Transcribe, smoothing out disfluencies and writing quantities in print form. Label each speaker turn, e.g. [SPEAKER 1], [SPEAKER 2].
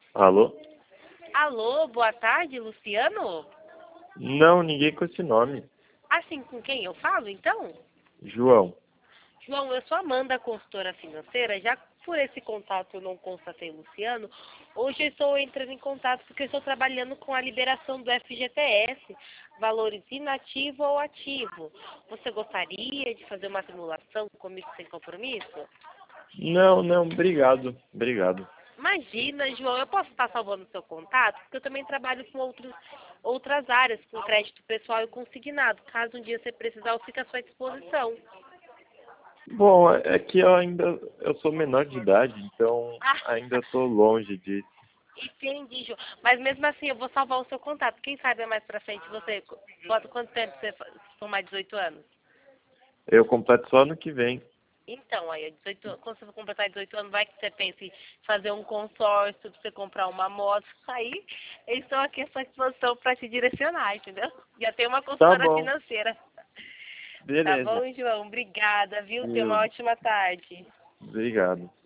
[SPEAKER 1] Alô?
[SPEAKER 2] Alô, boa tarde, Luciano?
[SPEAKER 1] Não, ninguém com esse nome.
[SPEAKER 2] Assim, com quem eu falo, então?
[SPEAKER 1] João.
[SPEAKER 2] João, eu sou Amanda, consultora financeira. Já por esse contato eu não constatei Luciano. Hoje eu estou entrando em contato porque eu estou trabalhando com a liberação do FGTS, valores inativo ou ativo. Você gostaria de fazer uma simulação comigo sem compromisso?
[SPEAKER 1] Não, não, obrigado. Obrigado.
[SPEAKER 2] Imagina, João, eu posso estar salvando o seu contato, porque eu também trabalho com outras áreas, com crédito pessoal e consignado. Caso um dia você precisar, eu fico à sua disposição.
[SPEAKER 1] Bom, é que eu sou menor de idade, então
[SPEAKER 2] Ah,
[SPEAKER 1] ainda estou longe disso.
[SPEAKER 2] entendi, João. Mas mesmo assim, eu vou salvar o seu contato. Quem sabe mais pra frente você... Quanto tempo você tomar 18 anos?
[SPEAKER 1] Eu completo só ano que vem.
[SPEAKER 2] Então, aí, quando você for completar 18 anos, vai que você pense em fazer um consórcio pra você comprar uma moto. Aí, eles estão aqui à sua disposição pra te direcionar, entendeu? Já tem uma
[SPEAKER 1] Tá
[SPEAKER 2] consultora
[SPEAKER 1] bom,
[SPEAKER 2] financeira. Tá
[SPEAKER 1] beleza.
[SPEAKER 2] bom, João? Obrigada, viu? Tenha uma
[SPEAKER 1] Eu-
[SPEAKER 2] ótima tarde.
[SPEAKER 1] Obrigado.